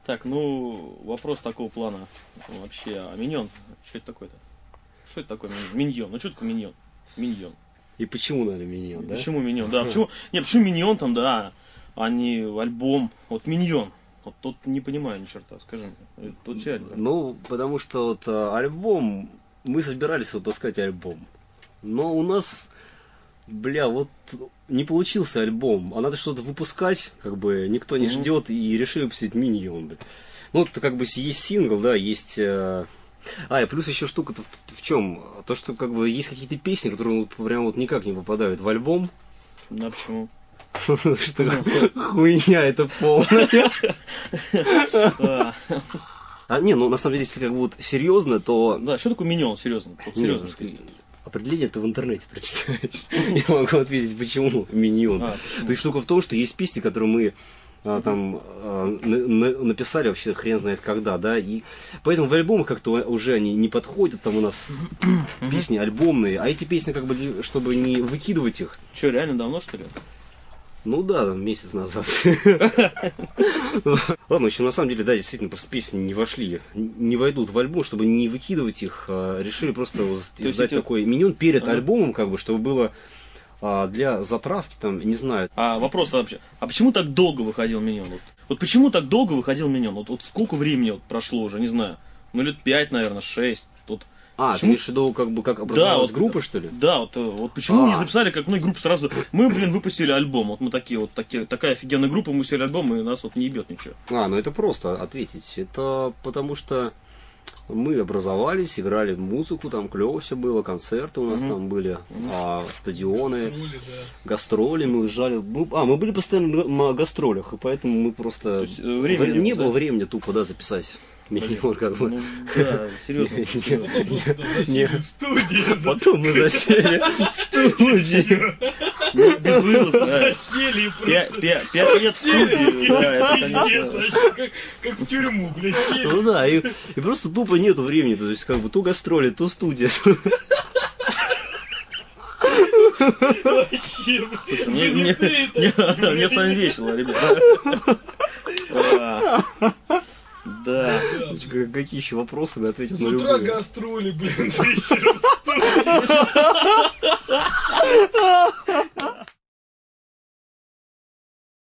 Так, ну, вопрос такого плана. Вообще, а миньон, что это такое-то? Что это такое миньон? Ну, что такое миньон? Миньон. И почему, наверное, миньон, да? Почему миньон? Да, почему? Не, почему миньон там, да, а не альбом? Вот миньон. Вот тут не понимаю ни черта, скажи мне. Тут реально. Ну, потому что вот альбом, мы собирались выпускать альбом. Но у нас, вот не получился альбом. А надо что-то выпускать, как бы никто не ждет, и решили выпустить миньон. Ну, это как бы есть сингл, да, есть... и плюс еще штука-то в чем? То, что как бы есть какие-то песни, которые прям вот никак не попадают в альбом. Да, почему? Что хуйня это полная. Ну на самом деле, если как бы вот серьезно, то... Да, что такое миньон, серьезно? Серьезно. Определение ты в интернете прочитаешь. Я могу ответить, почему миньон. То есть штука в том, что есть песни, которые мы там написали вообще хрен знает когда, да, и поэтому в альбомах как-то уже они не подходят, там у нас песни альбомные, а эти песни как бы, чтобы не выкидывать их. Что, реально давно, что ли? Ну да, там, месяц назад. Ладно, еще на самом деле, да, действительно, просто песни не вошли, не войдут в альбом, чтобы не выкидывать их, решили просто издать такой миньон перед альбомом, как бы, чтобы было для затравки, там, не знаю. А вопрос вообще, а почему так долго выходил миньон? Вот почему так долго выходил миньон? Вот сколько времени вот прошло уже, не знаю, ну лет 5, наверное, 6. Ты имеешь в виду, как образовалась группа, что ли? Да, вот почему не записали как группу сразу? Мы, выпустили альбом. Вот мы такая офигенная группа, мы выпустили альбом, и нас вот не ебет ничего. Ну это просто ответить. Это потому что мы образовались, играли в музыку, там клево все было, концерты у нас там были, стадионы, гастроли мы уезжали. Мы были постоянно на гастролях, и поэтому мы просто... Не было времени тупо, записать. Миньон, как бы. Ну, да, серьезно. Потом мы засели в студии. Безвылазно. Засели 5 лет в студии. Да, это, конечно. Как в тюрьму, блядь, сели. Ну да, и просто тупо нету времени. То есть, как бы, то гастроли, то студия. Вообще, слушай, мне с вами весело, ребята. Да. Какие еще вопросы мы ответим с на утра любые? гастроли, блин, вечером